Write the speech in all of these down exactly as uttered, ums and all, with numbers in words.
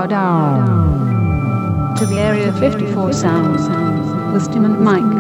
to the Area fifty-four sound with Tim and Mike.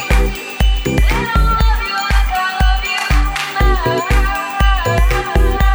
They don't love you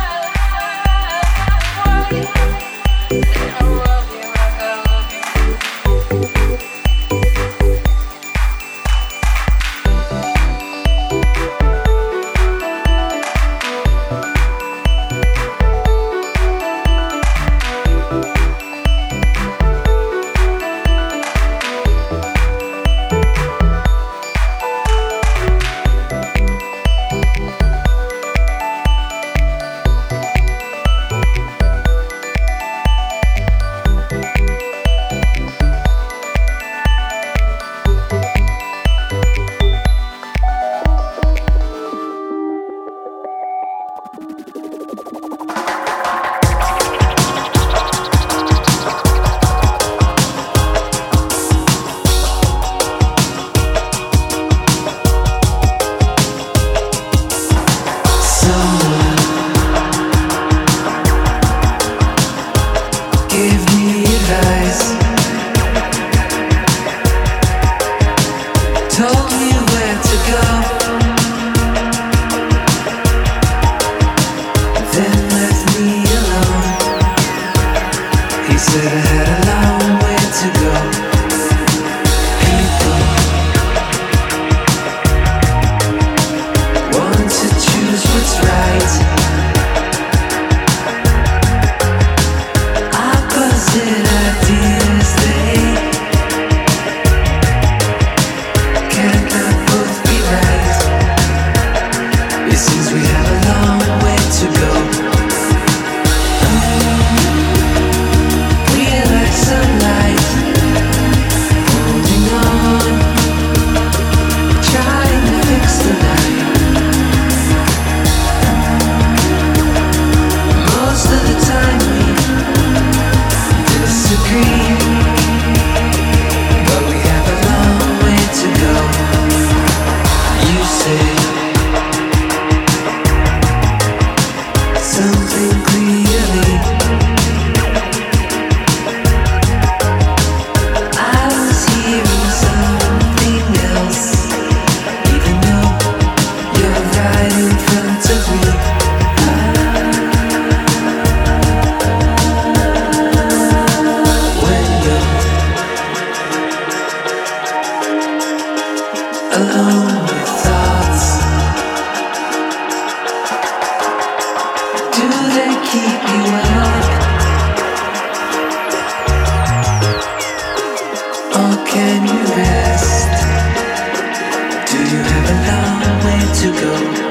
alone with thoughts. Do they keep you up? Or can you rest? Do you have a long way to go?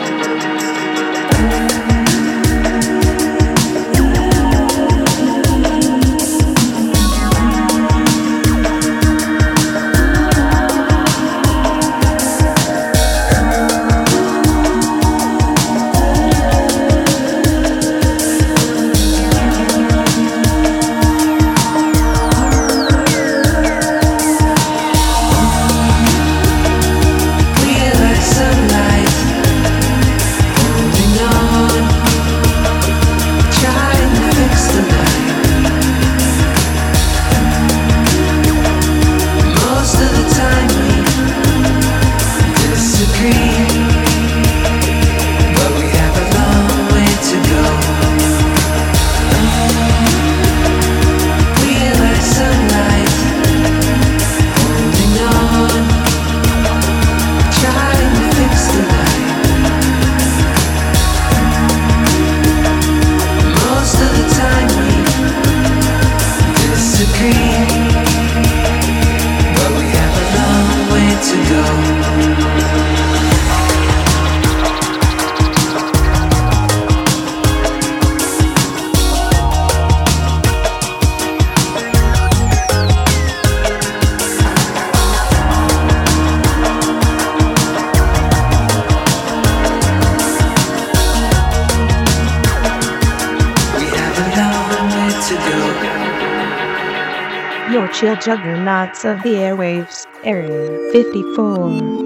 Your chill juggernauts of the airwaves, Area fifty-four.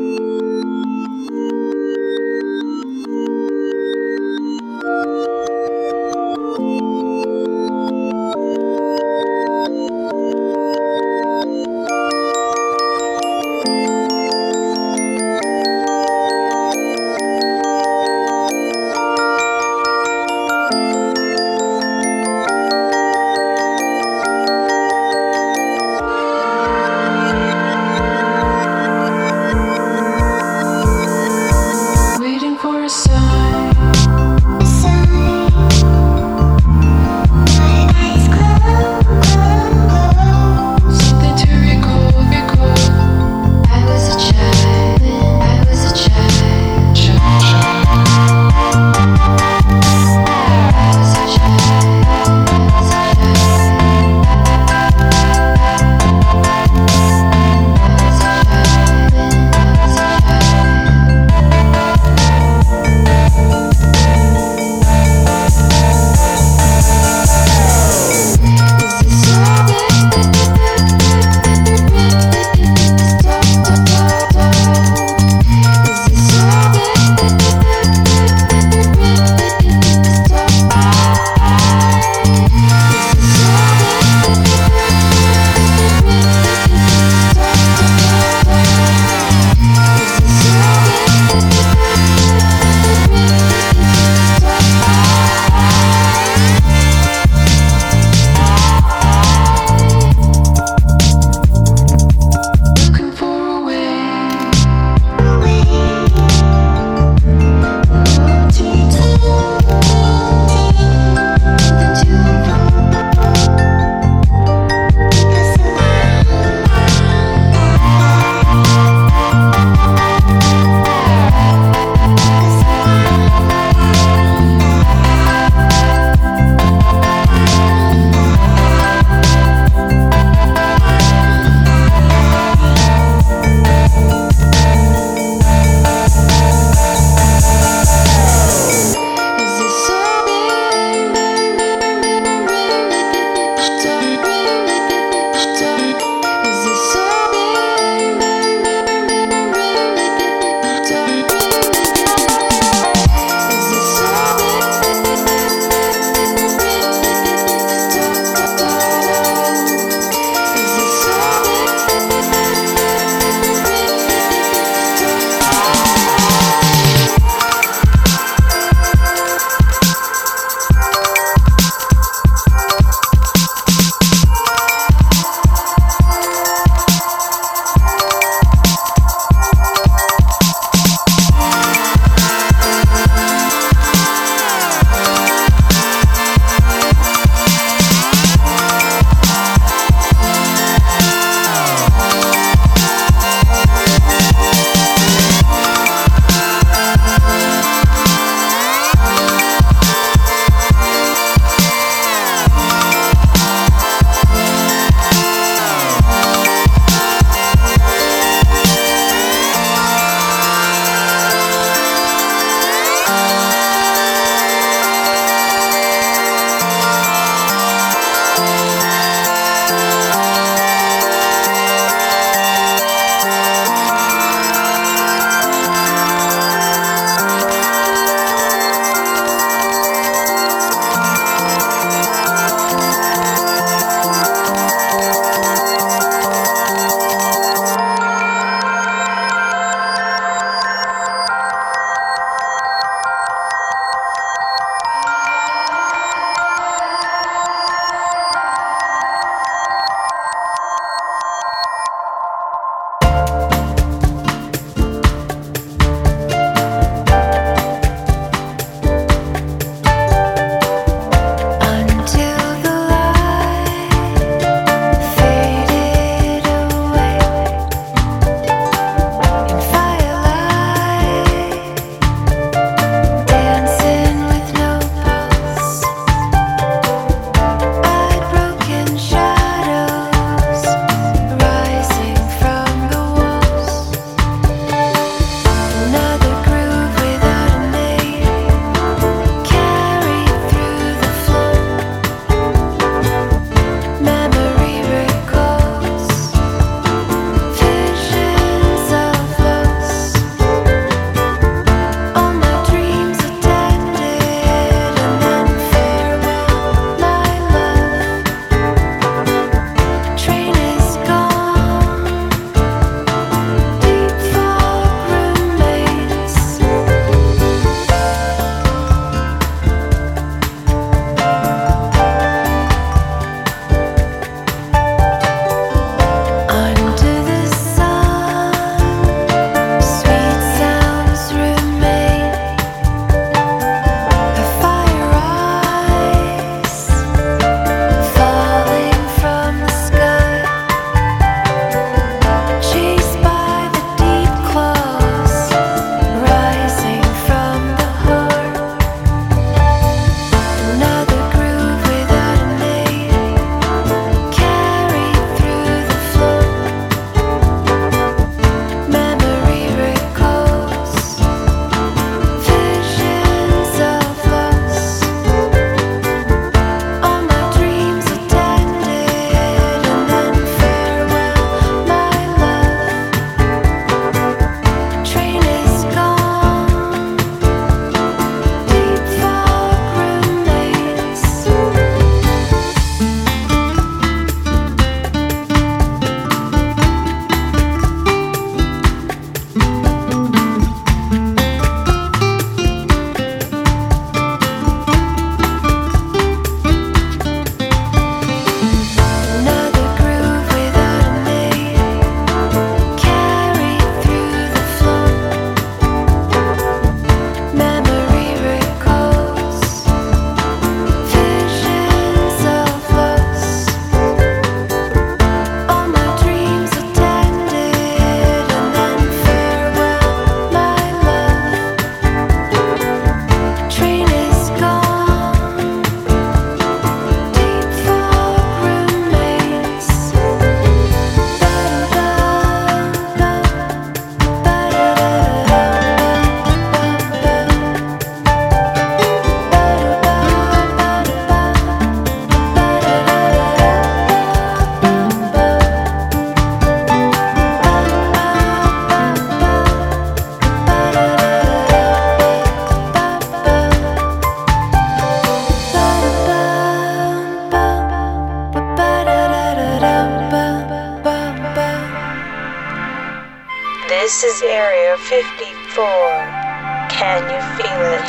This is Area fifty-four. Can you feel it?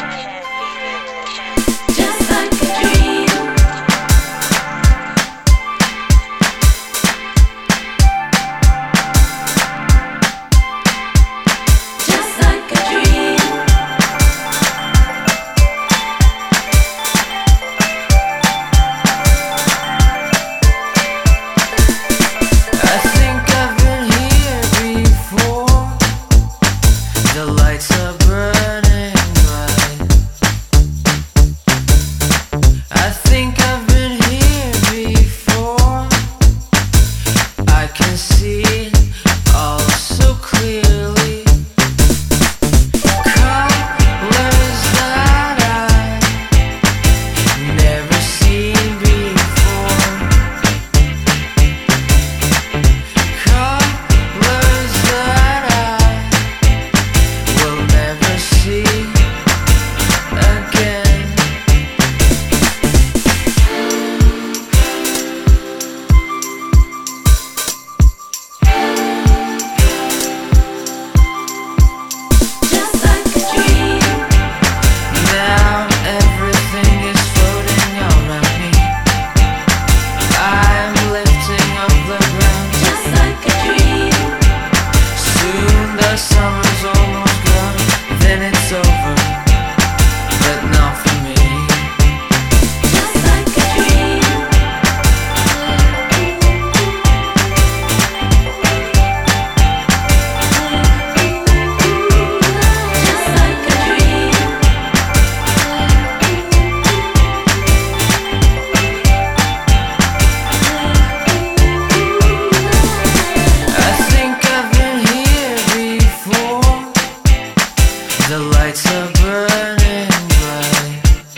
Just like a dream. Just like a dream. I think I've been here before. The lights are burning bright. I think I've been here before. I can see it all so clearly. Colors that I've never seen before. Colors that I will never see again. Just like a dream. Now everything is floating around me. I'm lifting up the ground. Just like a dream. Soon the summer's almost gone. Then it's over, but not for me. Just like a dream. Just like a dream. I think I've been here before. The lights are burning bright.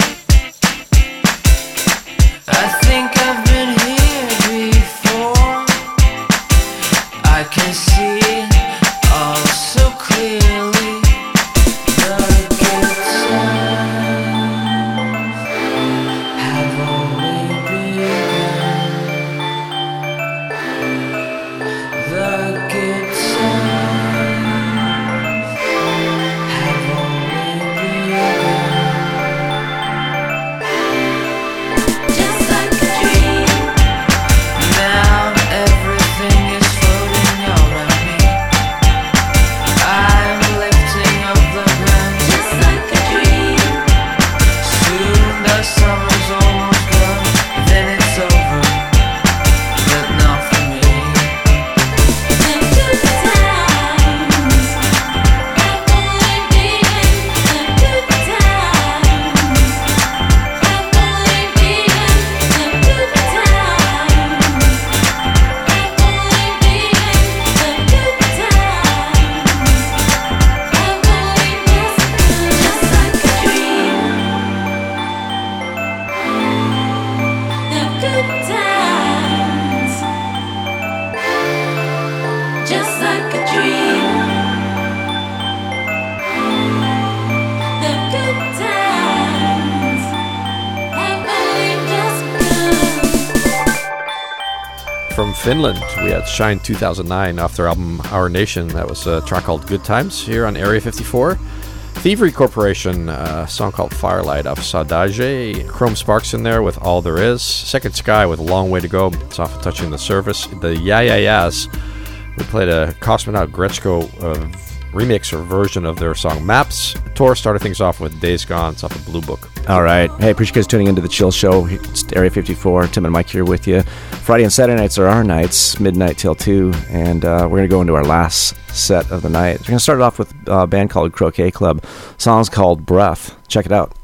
I think I've been here before. I can see it all so clearly. The good times have only begun. The good times have only begun. Just like a dream. Now everything is floating around me. I'm lifting up the ground. Just like a dream. Soon the summer's almost gone. Then it's over, but not for me. The good times have only begun. The good times have only begun. The good times have only begun. The good times have only just begun. Just like a dream. The good times. Just like a dream. The good times have only just begun. From Finland, we had Shine two thousand nine off their album Our Nation. That was a track called Good Times here on Area fifty-four. Thievery Corporation, a song called Firelight off Saudade. Chrome Sparks in there with All There Is. Second Sky with A Long Way to Go. It's off of Touching the Surface. The Yeah Yeah Yeahs, we played a Cosmonaut Gretschko uh, remix or version of their song Maps. Tor started things off with Days Gone. It's off of Blue Book. All right. Hey, appreciate you guys tuning into the Chill Show. It's Area fifty-four. Tim and Mike here with you. Friday and Saturday nights are our nights, midnight till two, and uh, we're going to go into our last set of the night. We're going to start it off with a band called Croquet Club. Song's called Breath. Check it out.